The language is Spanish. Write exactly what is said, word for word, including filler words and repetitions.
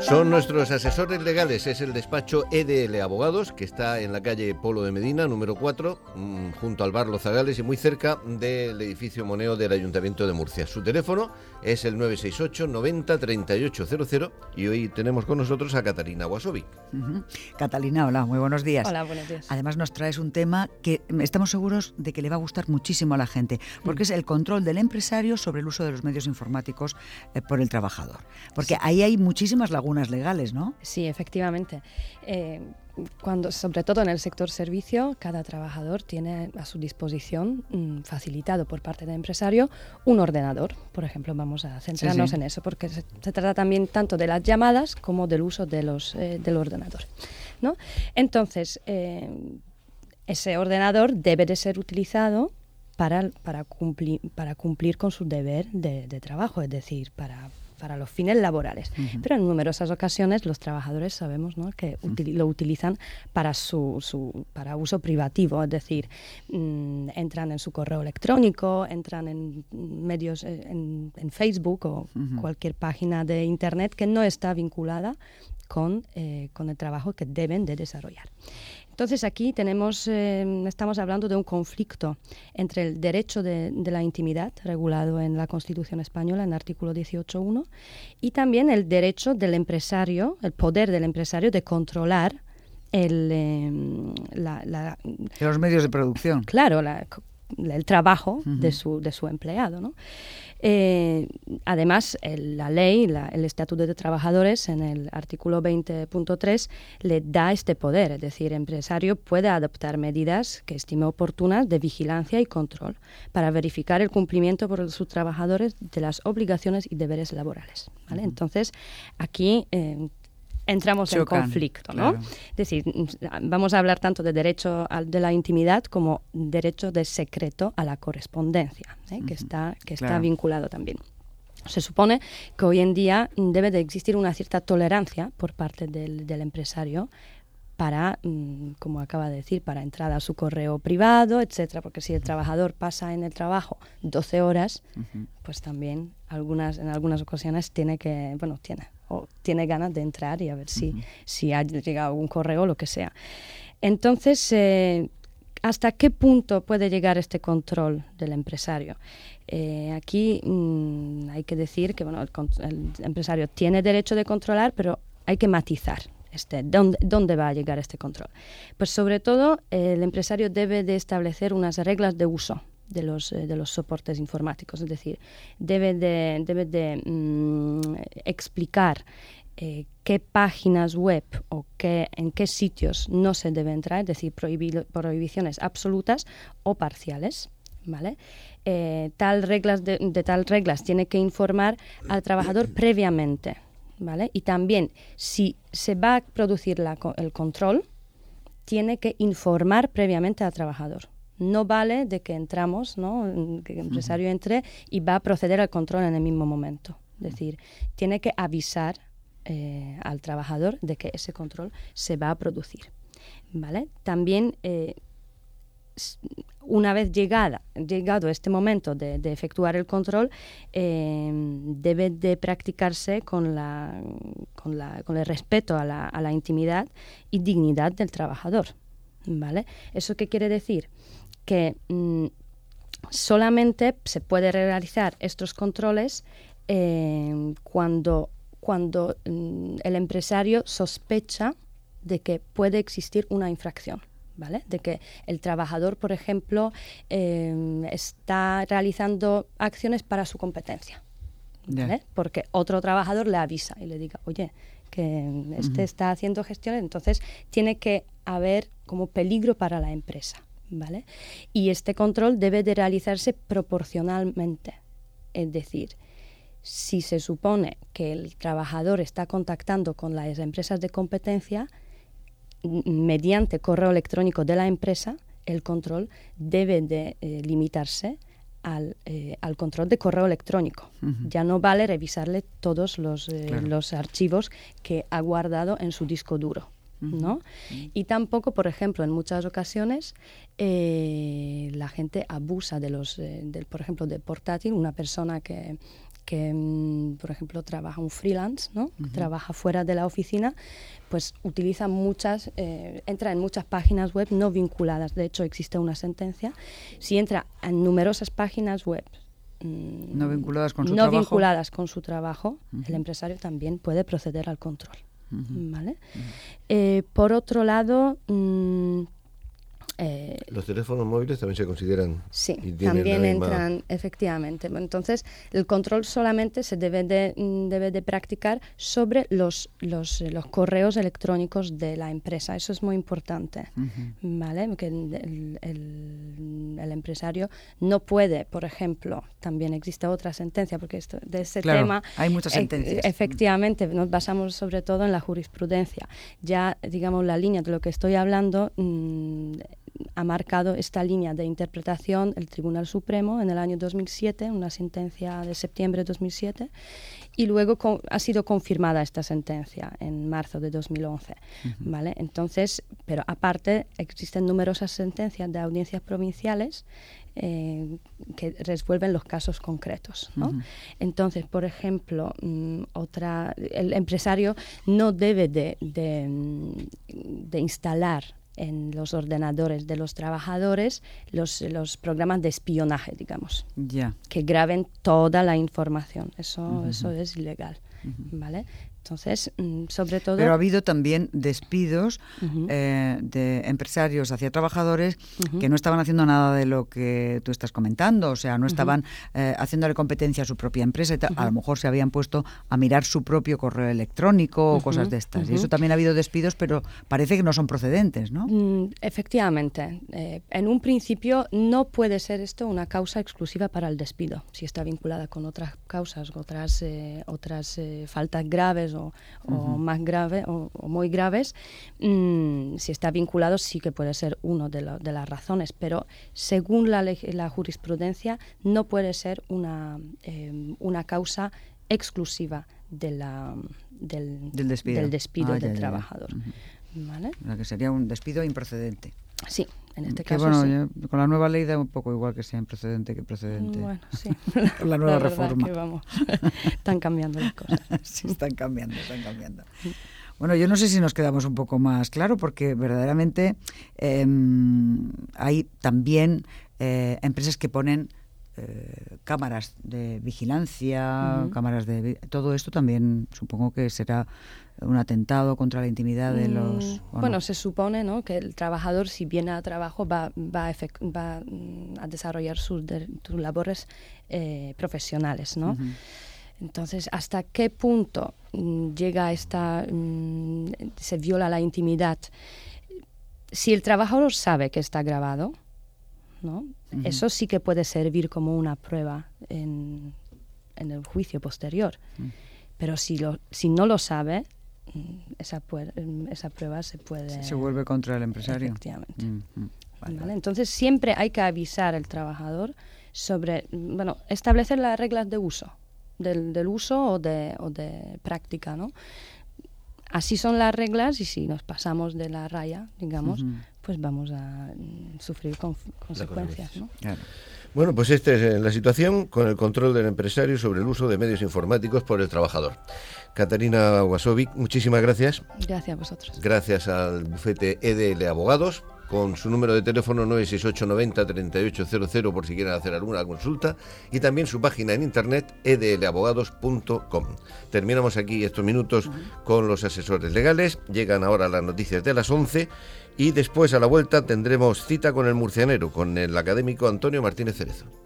Son nuestros asesores legales, es el despacho E D L Abogados, que está en la calle Polo de Medina, número cuatro, mmm, junto al bar Los Zagales y muy cerca del edificio Moneo del Ayuntamiento de Murcia. Su teléfono es el nueve seis ocho noventa treinta y ocho cero cero y hoy tenemos con nosotros a Catalina Wasovic. Uh-huh. Catalina, hola, muy buenos días. Hola, buenos días. Además nos traes un tema que estamos seguros de que le va a gustar muchísimo a la gente, porque mm. es el control del empresario sobre el uso de los medios informáticos eh, por el trabajador. Porque sí. ahí hay muchísimas lagunas legales, ¿no? Sí, efectivamente. Eh, cuando, sobre todo en el sector servicio, cada trabajador tiene a su disposición, mmm, facilitado por parte del empresario, un ordenador. Por ejemplo, vamos a centrarnos sí, sí. en eso, porque se, se trata también tanto de las llamadas como del uso de los, eh, del ordenador, ¿no? Entonces, eh, ese ordenador debe de ser utilizado para, para, cumplir, para cumplir con su deber de, de trabajo, es decir, para... para los fines laborales. Uh-huh. Pero en numerosas ocasiones los trabajadores sabemos, ¿no?, que uh-huh. util- lo utilizan para su, su para uso privativo, es decir, mmm, entran en su correo electrónico, entran en medios, en, en Facebook o uh-huh. cualquier página de Internet que no está vinculada con, eh, con el trabajo que deben de desarrollar. Entonces aquí tenemos, eh, estamos hablando de un conflicto entre el derecho de, de la intimidad, regulado en la Constitución española, en el artículo dieciocho punto uno, y también el derecho del empresario, el poder del empresario de controlar el, eh, la, la, los medios de producción. Claro, la, el trabajo uh-huh. de, su, de su empleado, ¿no? Eh, además, el, la ley, la, el Estatuto de Trabajadores, en el artículo veinte punto tres, le da este poder, es decir, el empresario puede adoptar medidas que estime oportunas de vigilancia y control para verificar el cumplimiento por sus trabajadores de las obligaciones y deberes laborales, ¿vale? Uh-huh. Entonces, aquí... Eh, entramos Chocan, en conflicto, ¿no? Claro. Es decir, vamos a hablar tanto de derecho a, de la intimidad como derecho de secreto a la correspondencia, ¿eh? uh-huh. que está, que está claro. vinculado también. Se supone que hoy en día debe de existir una cierta tolerancia por parte del, del empresario para, como acaba de decir, para entrar a su correo privado, etcétera, porque si el trabajador pasa en el trabajo doce horas, uh-huh. pues también algunas, en algunas ocasiones tiene que, bueno, tiene, o tiene ganas de entrar y a ver si, uh-huh. si ha llegado algún correo o lo que sea. Entonces, eh, ¿hasta qué punto puede llegar este control del empresario? Eh, aquí mmm, hay que decir que, bueno, el, el empresario tiene derecho de controlar, pero hay que matizar. Este, ¿dónde, ¿Dónde va a llegar este control? Pues sobre todo eh, el empresario debe de establecer unas reglas de uso de los, eh, de los soportes informáticos, es decir, debe de, debe de mm, explicar eh, qué páginas web o qué, en qué sitios no se debe entrar, es decir, prohibi- prohibiciones absolutas o parciales, ¿vale? Eh, tal reglas de, de tal reglas tiene que informar al trabajador previamente, ¿vale? Y también, si se va a producir la, el control, tiene que informar previamente al trabajador. No vale de que entramos, ¿no?, que el empresario entre y va a proceder al control en el mismo momento. Es decir, tiene que avisar eh, al trabajador de que ese control se va a producir, ¿vale? También, eh, una vez llegada, llegado este momento de, de efectuar el control, eh, debe de practicarse con, la, con, la, con el respeto a la, a la intimidad y dignidad del trabajador, ¿vale? ¿Eso qué quiere decir? Que mmm, solamente se puede realizar estos controles eh, cuando, cuando mmm, el empresario sospecha de que puede existir una infracción, ¿vale? De que el trabajador, por ejemplo, eh, está realizando acciones para su competencia, ¿vale? Yeah. Porque otro trabajador le avisa y le diga, oye, que este uh-huh. está haciendo gestiones, entonces tiene que haber como peligro para la empresa, ¿vale? Y este control debe de realizarse proporcionalmente, es decir, si se supone que el trabajador está contactando con las empresas de competencia, mediante correo electrónico de la empresa, el control debe de eh, limitarse al, eh, al control de correo electrónico. Uh-huh. Ya no vale revisarle todos los, eh, claro. los archivos que ha guardado en su disco duro, uh-huh. ¿no? Uh-huh. Y tampoco, por ejemplo, en muchas ocasiones eh, la gente abusa de los, eh, del, por ejemplo, de portátil. Una persona que que, mm, por ejemplo, trabaja un freelance, ¿no? Uh-huh. Trabaja fuera de la oficina, pues utiliza muchas, eh, entra en muchas páginas web no vinculadas. De hecho, existe una sentencia. Si entra en numerosas páginas web mm, no vinculadas con su no trabajo, vinculadas con su trabajo, uh-huh. el empresario también puede proceder al control. Uh-huh. ¿Vale? Uh-huh. Eh, por otro lado, mmm, Eh, los teléfonos móviles también se consideran. Sí, también entran, efectivamente. Entonces, el control solamente se debe de, debe de practicar sobre los, los, los correos electrónicos de la empresa. Eso es muy importante, uh-huh. ¿vale? Porque el, el, el empresario no puede, por ejemplo, también existe otra sentencia, porque esto, de ese claro, tema... hay muchas sentencias. Eh, efectivamente, nos basamos sobre todo en la jurisprudencia. Ya, digamos, la línea de lo que estoy hablando... Mmm, ha marcado esta línea de interpretación el Tribunal Supremo en el año dos mil siete, una sentencia de septiembre de dos mil siete, y luego con, ha sido confirmada esta sentencia en marzo de dos mil once. Uh-huh. ¿Vale? Entonces, pero aparte existen numerosas sentencias de audiencias provinciales eh, que resuelven los casos concretos, ¿no? Uh-huh. Entonces, por ejemplo, mmm, otra, el empresario no debe de, de, de instalar en los ordenadores de los trabajadores los, los programas de espionaje, digamos, yeah. que graben toda la información. Eso, uh-huh. eso es ilegal, uh-huh. ¿vale? Entonces, sobre todo... Pero ha habido también despidos uh-huh. eh, de empresarios hacia trabajadores uh-huh. que no estaban haciendo nada de lo que tú estás comentando, o sea, no estaban uh-huh. eh, haciéndole competencia a su propia empresa y ta- uh-huh. a lo mejor se habían puesto a mirar su propio correo electrónico uh-huh. o cosas de estas. Uh-huh. Y eso también ha habido despidos, pero parece que no son procedentes, ¿no? Mm, efectivamente. Eh, en un principio no puede ser esto una causa exclusiva para el despido, si está vinculada con otras causas, otras, eh, otras eh, faltas graves o, o uh-huh. más grave o, o muy graves, mmm, si está vinculado sí que puede ser uno de, lo, de las razones, pero según la, la jurisprudencia no puede ser una, eh, una causa exclusiva de la, del, del despido, del despido ah, del ya, trabajador. Ya. Uh-huh. ¿Vale? La que sería un despido improcedente. Sí, en este que caso bueno, sí. Yo, con la nueva ley da un poco igual que sea improcedente que procedente. Bueno, sí. Con la nueva la reforma. Que vamos, están cambiando las cosas. Sí, están cambiando, están cambiando. Bueno, yo no sé si nos quedamos un poco más claro, porque verdaderamente eh, hay también eh, empresas que ponen eh, cámaras de vigilancia, uh-huh. cámaras de... Todo esto también supongo que será un atentado contra la intimidad de los... Mm, bueno, no? Se supone, ¿no?, que el trabajador, si viene a trabajo, va, va, a, efect, va a desarrollar sus, de, sus labores eh, profesionales, ¿no? Uh-huh. Entonces, ¿hasta qué punto mm, llega esta... Mm, se viola la intimidad? Si el trabajador sabe que está grabado, ¿no? Uh-huh. Eso sí que puede servir como una prueba en, en el juicio posterior. Uh-huh. Pero si, lo, si no lo sabe, esa, pu- esa prueba se puede... Se vuelve contra el empresario. Efectivamente. Uh-huh. Vale. ¿Vale? Entonces, siempre hay que avisar al trabajador sobre... Bueno, establecer las reglas de uso, del, del uso o de, o de práctica, ¿no? Así son las reglas y si nos pasamos de la raya, digamos, uh-huh. pues vamos a mm, sufrir con, consecuencias, ¿no? Claro. Bueno, pues esta es la situación con el control del empresario sobre el uso de medios informáticos por el trabajador. Catarina Wasovic, muchísimas gracias. Gracias a vosotros. Gracias al bufete E D L Abogados, con su número de teléfono nueve seis ocho noventa treinta y ocho cero cero por si quieren hacer alguna consulta, y también su página en internet e d l abogados punto com. Terminamos aquí estos minutos uh-huh. con los asesores legales. Llegan ahora las noticias de las once y después a la vuelta tendremos cita con el murcianero, con el académico Antonio Martínez Cerezo.